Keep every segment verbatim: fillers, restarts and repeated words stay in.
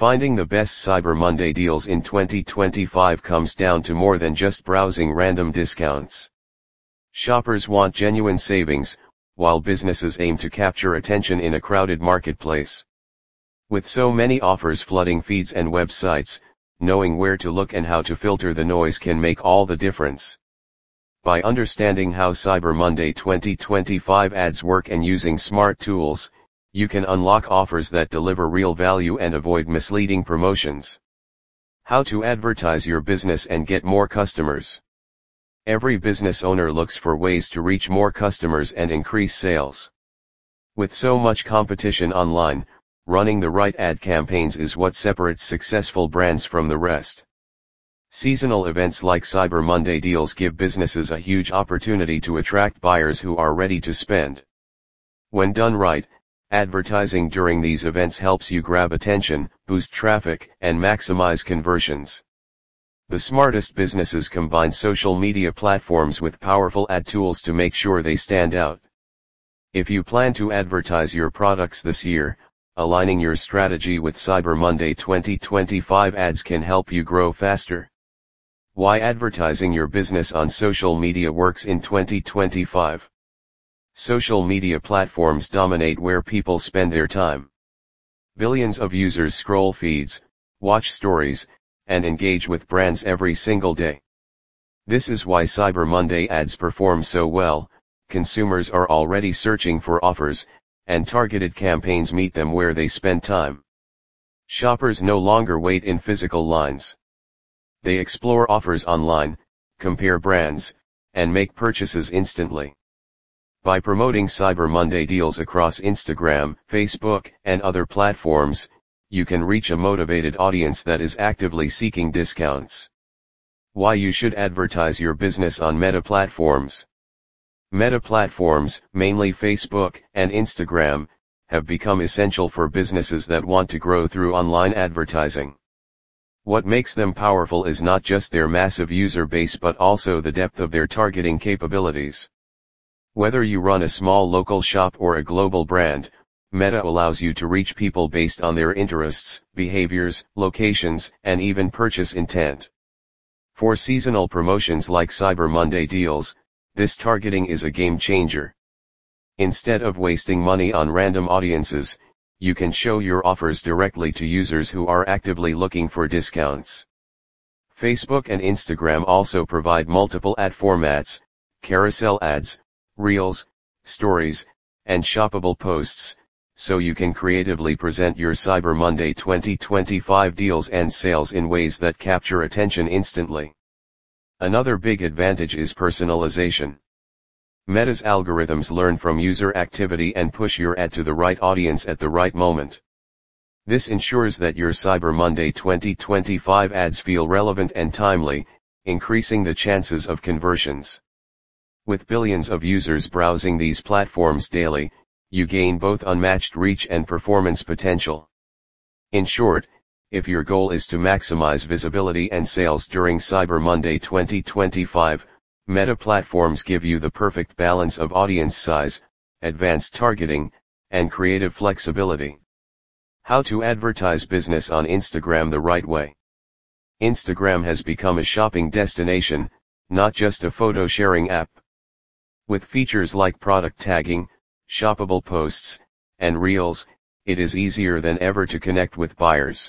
Finding the best Cyber Monday deals in twenty twenty-five comes down to more than just browsing random discounts. Shoppers want genuine savings, while businesses aim to capture attention in a crowded marketplace. With so many offers flooding feeds and websites, knowing where to look and how to filter the noise can make all the difference. By understanding how Cyber Monday twenty twenty-five ads work and using smart tools, you can unlock offers that deliver real value and avoid misleading promotions. How to advertise your business and get more customers. Every business owner looks for ways to reach more customers and increase sales. With so much competition online, running the right ad campaigns is what separates successful brands from the rest. Seasonal events like Cyber Monday deals give businesses a huge opportunity to attract buyers who are ready to spend. When done right, advertising during these events helps you grab attention, boost traffic, and maximize conversions. The smartest businesses combine social media platforms with powerful ad tools to make sure they stand out. If you plan to advertise your products this year, aligning your strategy with Cyber Monday twenty twenty-five ads can help you grow faster. Why advertising your business on social media works in twenty twenty-five. Social media platforms dominate where people spend their time. Billions of users scroll feeds, watch stories, and engage with brands every single day. This is why Cyber Monday ads perform so well. Consumers are already searching for offers, and targeted campaigns meet them where they spend time. Shoppers no longer wait in physical lines. They explore offers online, compare brands, and make purchases instantly. By promoting Cyber Monday deals across Instagram, Facebook, and other platforms, you can reach a motivated audience that is actively seeking discounts. Why you should advertise your business on Meta platforms. Meta platforms, mainly Facebook and Instagram, have become essential for businesses that want to grow through online advertising. What makes them powerful is not just their massive user base but also the depth of their targeting capabilities. Whether you run a small local shop or a global brand, Meta allows you to reach people based on their interests, behaviors, locations, and even purchase intent. For seasonal promotions like Cyber Monday deals, this targeting is a game changer. Instead of wasting money on random audiences, you can show your offers directly to users who are actively looking for discounts. Facebook and Instagram also provide multiple ad formats, carousel ads, reels, stories, and shoppable posts, so you can creatively present your Cyber Monday twenty twenty-five deals and sales in ways that capture attention instantly. Another big advantage is personalization. Meta's algorithms learn from user activity and push your ad to the right audience at the right moment. This ensures that your Cyber Monday twenty twenty-five ads feel relevant and timely, increasing the chances of conversions. With billions of users browsing these platforms daily, you gain both unmatched reach and performance potential. In short, if your goal is to maximize visibility and sales during Cyber Monday twenty twenty-five, Meta platforms give you the perfect balance of audience size, advanced targeting, and creative flexibility. How to advertise business on Instagram the right way. Instagram has become a shopping destination, not just a photo sharing app. With features like product tagging, shoppable posts, and reels, it is easier than ever to connect with buyers.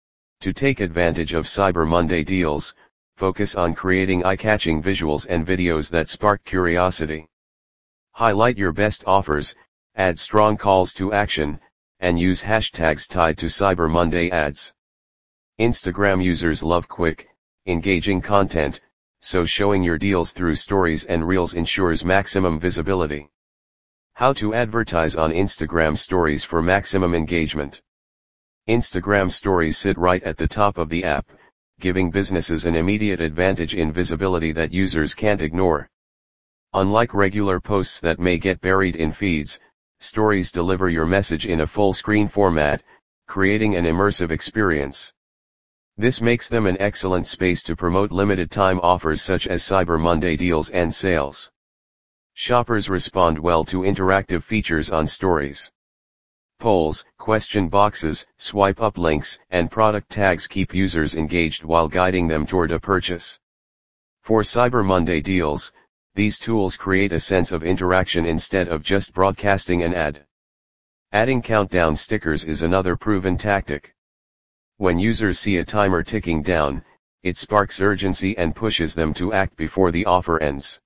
To take advantage of Cyber Monday deals, focus on creating eye-catching visuals and videos that spark curiosity. Highlight your best offers, add strong calls to action, and use hashtags tied to Cyber Monday ads. Instagram users love quick, engaging content, so showing your deals through stories and reels ensures maximum visibility. How to advertise on Instagram stories for maximum engagement. Instagram stories sit right at the top of the app, giving businesses an immediate advantage in visibility that users can't ignore. Unlike regular posts that may get buried in feeds, stories deliver your message in a full-screen format, creating an immersive experience. This makes them an excellent space to promote limited-time offers such as Cyber Monday deals and sales. Shoppers respond well to interactive features on stories. Polls, question boxes, swipe up links, and product tags keep users engaged while guiding them toward a purchase. For Cyber Monday deals, these tools create a sense of interaction instead of just broadcasting an ad. Adding countdown stickers is another proven tactic. When users see a timer ticking down, it sparks urgency and pushes them to act before the offer ends.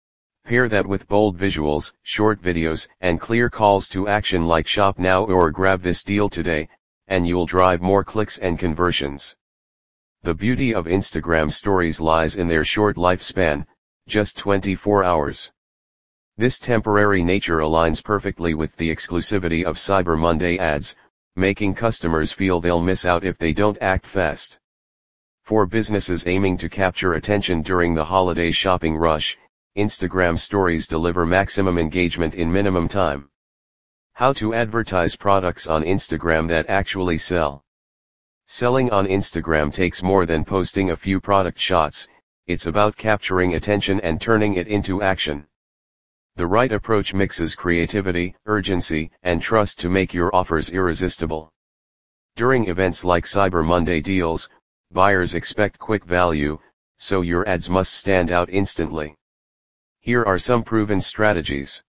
Pair that with bold visuals, short videos, and clear calls to action like shop now or grab this deal today, and you'll drive more clicks and conversions. The beauty of Instagram stories lies in their short lifespan, just twenty-four hours. This temporary nature aligns perfectly with the exclusivity of Cyber Monday ads, making customers feel they'll miss out if they don't act fast. For businesses aiming to capture attention during the holiday shopping rush, Instagram stories deliver maximum engagement in minimum time. How to advertise products on Instagram that actually sell. Selling on Instagram takes more than posting a few product shots, it's about capturing attention and turning it into action. The right approach mixes creativity, urgency, and trust to make your offers irresistible. During events like Cyber Monday deals, buyers expect quick value, so your ads must stand out instantly. Here are some proven strategies.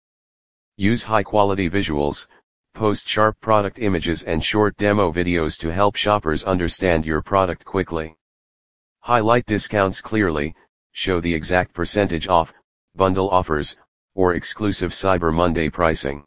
Use high-quality visuals, post sharp product images and short demo videos to help shoppers understand your product quickly. Highlight discounts clearly, show the exact percentage off, bundle offers, or exclusive Cyber Monday pricing.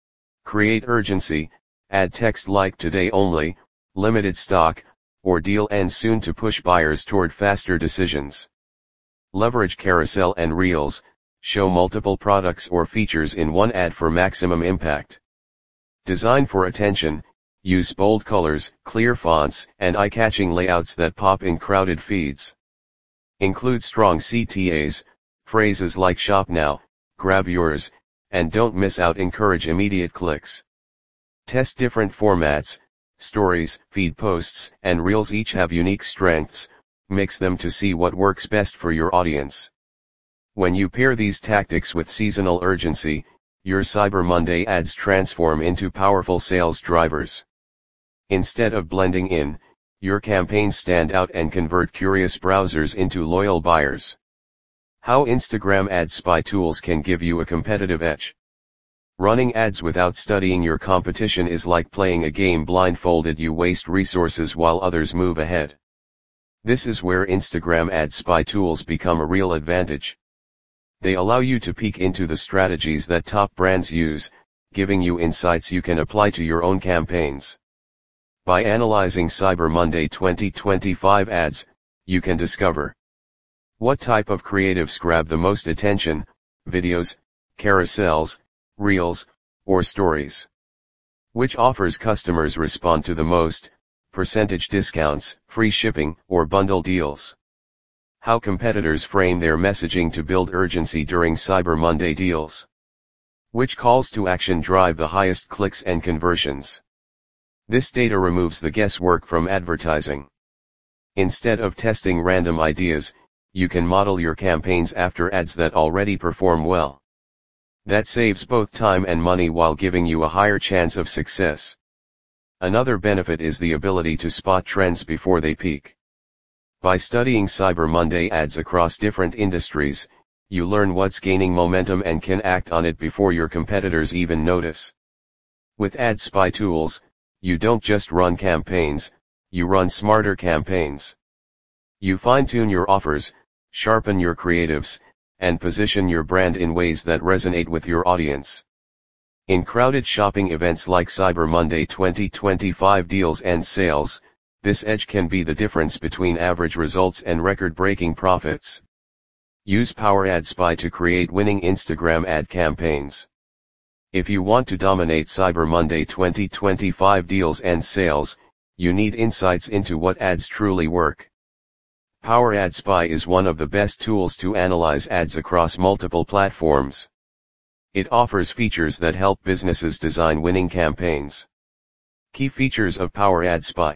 Create urgency, add text like today only, limited stock, or deal ends soon to push buyers toward faster decisions. Leverage carousel and reels, show multiple products or features in one ad for maximum impact. Design for attention, use bold colors, clear fonts, and eye-catching layouts that pop in crowded feeds. Include strong C T As, phrases like shop now, grab yours, and don't miss out encourage immediate clicks. Test different formats, stories, feed posts, and reels each have unique strengths, mix them to see what works best for your audience. When you pair these tactics with seasonal urgency, your Cyber Monday ads transform into powerful sales drivers. Instead of blending in, your campaigns stand out and convert curious browsers into loyal buyers. How Instagram ad spy tools can give you a competitive edge. Running ads without studying your competition is like playing a game blindfolded. You waste resources while others move ahead. This is where Instagram ad spy tools become a real advantage. They allow you to peek into the strategies that top brands use, giving you insights you can apply to your own campaigns. By analyzing Cyber Monday twenty twenty-five ads, you can discover what type of creatives grab the most attention: videos, carousels, reels, or stories. Which offers customers respond to the most: percentage discounts, free shipping, or bundle deals. How competitors frame their messaging to build urgency during Cyber Monday deals. Which calls to action drive the highest clicks and conversions. This data removes the guesswork from advertising. Instead of testing random ideas, you can model your campaigns after ads that already perform well. That saves both time and money while giving you a higher chance of success. Another benefit is the ability to spot trends before they peak. By studying Cyber Monday ads across different industries, you learn what's gaining momentum and can act on it before your competitors even notice. With ad spy tools, you don't just run campaigns, you run smarter campaigns. You fine-tune your offers, sharpen your creatives, and position your brand in ways that resonate with your audience. In crowded shopping events like Cyber Monday twenty twenty-five deals and sales, this edge can be the difference between average results and record-breaking profits. Use Power Ad Spy to create winning Instagram ad campaigns. If you want to dominate Cyber Monday twenty twenty-five deals and sales, you need insights into what ads truly work. Power Ad Spy is one of the best tools to analyze ads across multiple platforms. It offers features that help businesses design winning campaigns. Key features of Power Ad Spy.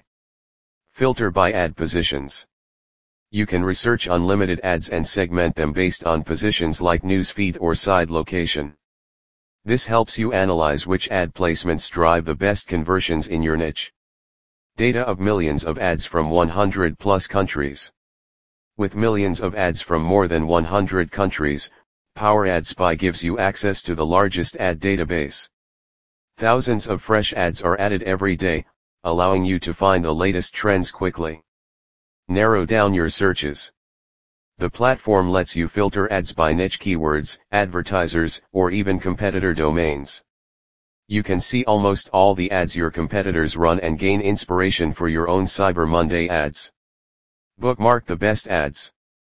Filter by ad positions. You can research unlimited ads and segment them based on positions like newsfeed or side location. This helps you analyze which ad placements drive the best conversions in your niche. Data of millions of ads from one hundred plus countries. With millions of ads from more than one hundred countries, Power Ad Spy gives you access to the largest ad database. Thousands of fresh ads are added every day, allowing you to find the latest trends quickly. Narrow down your searches. The platform lets you filter ads by niche keywords, advertisers, or even competitor domains. You can see almost all the ads your competitors run and gain inspiration for your own Cyber Monday ads. Bookmark the best ads.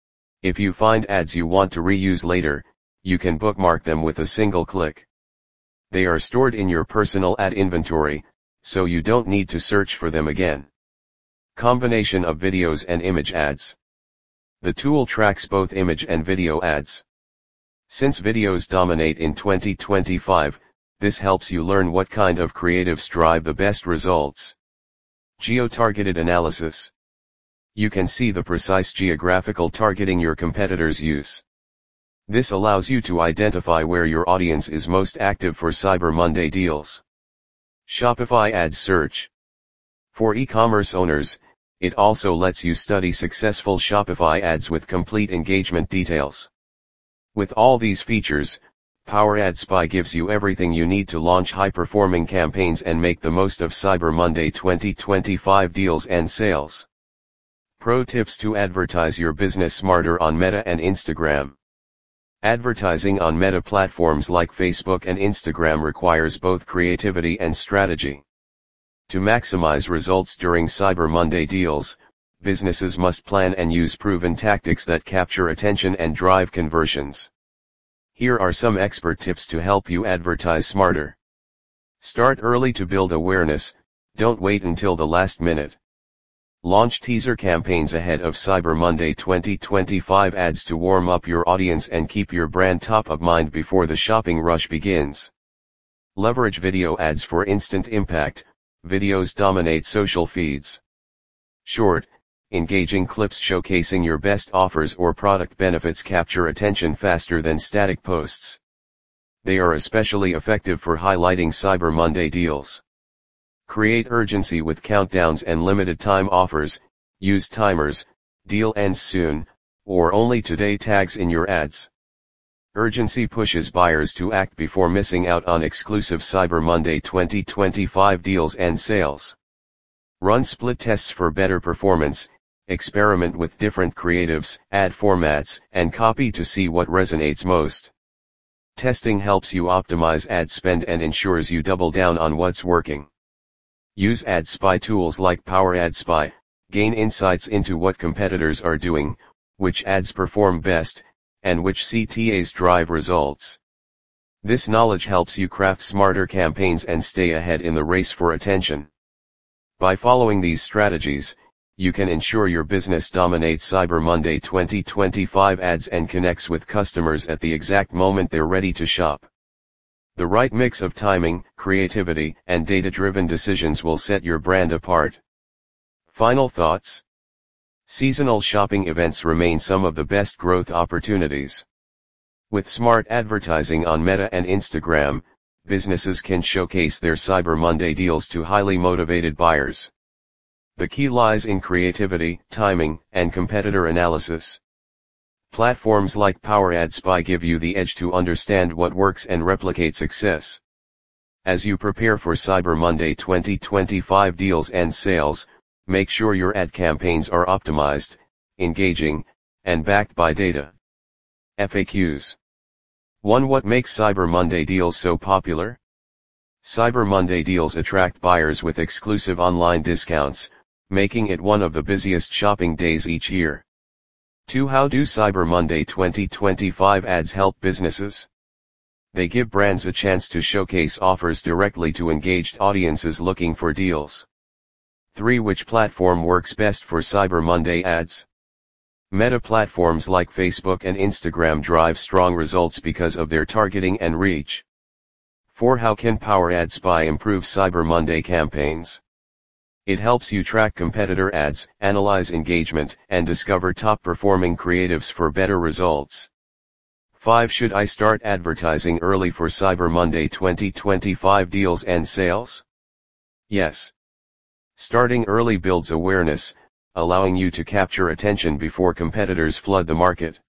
If you find ads you want to reuse later, you can bookmark them with a single click. They are stored in your personal ad inventory, so you don't need to search for them again. Combination of videos and image ads. The tool tracks both image and video ads. Since videos dominate in twenty twenty-five, this helps you learn what kind of creatives drive the best results. Geo-targeted analysis. You can see the precise geographical targeting your competitors use. This allows you to identify where your audience is most active for Cyber Monday deals. Shopify Ads Search. For e-commerce owners, it also lets you study successful Shopify ads with complete engagement details. With all these features, Power Ad Spy gives you everything you need to launch high-performing campaigns and make the most of Cyber Monday twenty twenty-five deals and sales. Pro tips to advertise your business smarter on Meta and Instagram. Advertising on Meta platforms like Facebook and Instagram requires both creativity and strategy. To maximize results during Cyber Monday deals, businesses must plan and use proven tactics that capture attention and drive conversions. Here are some expert tips to help you advertise smarter. Start early to build awareness, don't wait until the last minute. Launch teaser campaigns ahead of Cyber Monday twenty twenty-five ads to warm up your audience and keep your brand top of mind before the shopping rush begins. Leverage video ads for instant impact. Videos dominate social feeds. Short, engaging clips showcasing your best offers or product benefits capture attention faster than static posts. They are especially effective for highlighting Cyber Monday deals. Create urgency with countdowns and limited time offers, use timers, deal ends soon, or only today tags in your ads. Urgency pushes buyers to act before missing out on exclusive Cyber Monday twenty twenty-five deals and sales. Run split tests for better performance, experiment with different creatives, ad formats, and copy to see what resonates most. Testing helps you optimize ad spend and ensures you double down on what's working. Use ad spy tools like Power Ad Spy, gain insights into what competitors are doing, which ads perform best, and which C T As drive results. This knowledge helps you craft smarter campaigns and stay ahead in the race for attention. By following these strategies, you can ensure your business dominates Cyber Monday twenty twenty-five ads and connects with customers at the exact moment they're ready to shop. The right mix of timing, creativity, and data-driven decisions will set your brand apart. Final thoughts? Seasonal shopping events remain some of the best growth opportunities. With smart advertising on Meta and Instagram, businesses can showcase their Cyber Monday deals to highly motivated buyers. The key lies in creativity, timing, and competitor analysis. Platforms like Power Ad Spy give you the edge to understand what works and replicate success. As you prepare for Cyber Monday twenty twenty-five deals and sales, make sure your ad campaigns are optimized, engaging, and backed by data. F A Qs. one. What makes Cyber Monday deals so popular? Cyber Monday deals attract buyers with exclusive online discounts, making it one of the busiest shopping days each year. two. How do Cyber Monday twenty twenty-five ads help businesses? They give brands a chance to showcase offers directly to engaged audiences looking for deals. three. Which platform works best for Cyber Monday ads? Meta platforms like Facebook and Instagram drive strong results because of their targeting and reach. four. How can Power Ad Spy improve Cyber Monday campaigns? It helps you track competitor ads, analyze engagement, and discover top-performing creatives for better results. five. Should I start advertising early for Cyber Monday twenty twenty-five deals and sales? Yes. Starting early builds awareness, allowing you to capture attention before competitors flood the market.